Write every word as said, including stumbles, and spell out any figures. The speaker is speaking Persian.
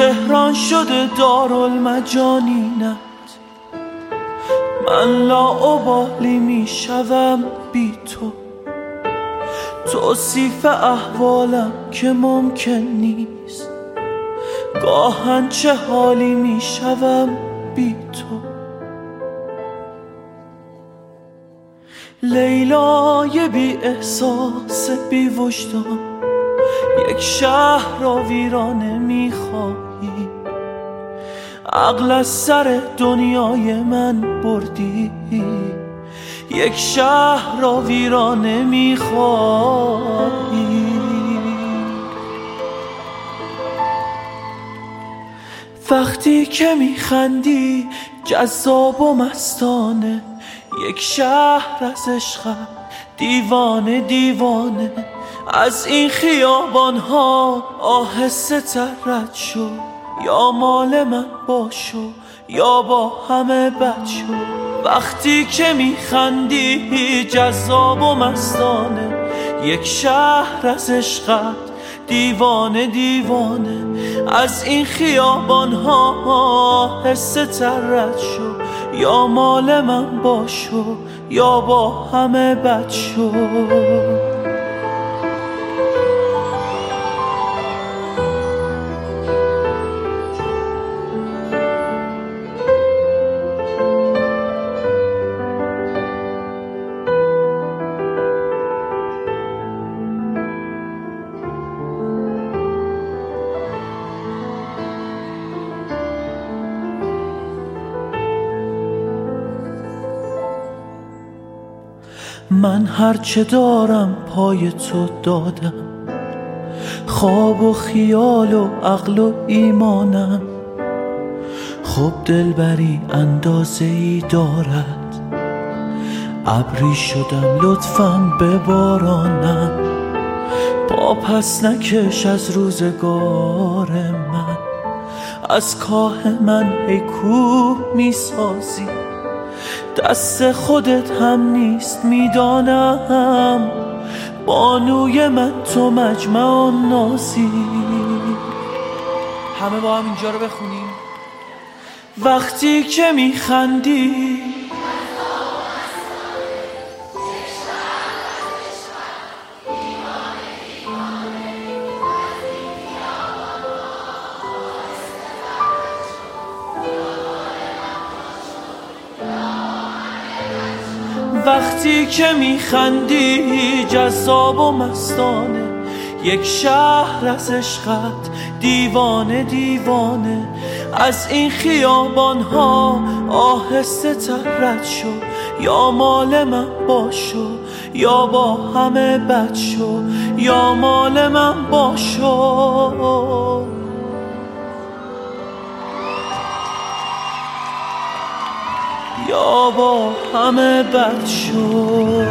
تهران شده دارالمجانینت، من لاابالی میشوم بی تو. توصیف احوالم که ممکن نیست، گاهن چه حالی میشوم بی تو. لیلای بی احساس بی وجدان، یک شهر را ویرانه میخواهی. عقل از سر دنیای من بردی، یک شهر را ویرانه میخواهی. وقتی که میخندی جذاب و مستانه، یک شهر از عشقم دیوانه دیوانه. از این خیابان ها آهسته تر رد شو، یا مال من باشو یا با همه بد شو. وقتی که میخندی جذاب و مستانه، یک شهر از عشقت دیوانه دیوانه. از این خیابان ها آهسته تر رد شو، یا مال من باشو یا با همه بد شو. من هرچه دارم پای تو دادم، خواب و خیال و عقل و ایمانم. خب دلبری اندازه ای دارد، ابری شدم لطفاً ببارانم. با پس نکش از روزگار من، از کاه من ای کوه میسازی. دست خودت هم نیست میدانم، بانوی من تو مجمع نازی. همه با هم اینجا رو بخونیم. وقتی که میخندی وقتی که میخندی جذاب و مستانه، یک شهر از عشقت دیوانه دیوانه. از این خیابان ها آهسته تر رد شو، یا مال من باشو یا با همه بد شو. یا مال من باشو یا با همه بد شو.